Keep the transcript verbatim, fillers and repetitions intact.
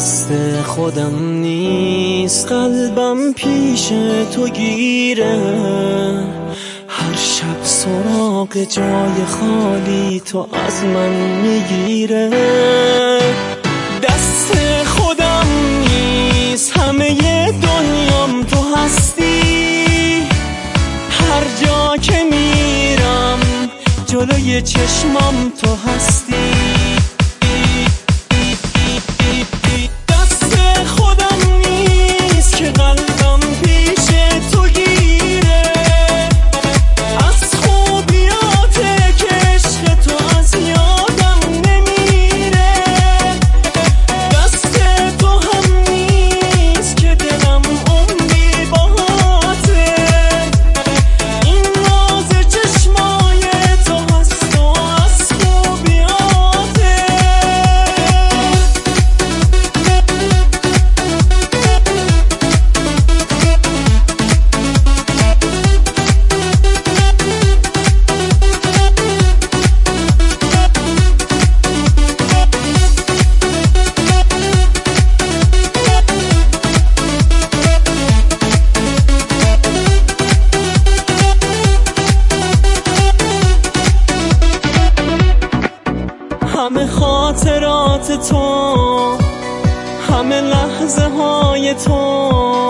دست خودم نیست، قلبم پیش تو گیره. هر شب سراغ جای خالی تو از من میگیره. دست خودم نیست، همه دنیام تو هستی. هر جا که میرم جلوی چشمام تو هستی. همه خاطرات تو، همه لحظه های تو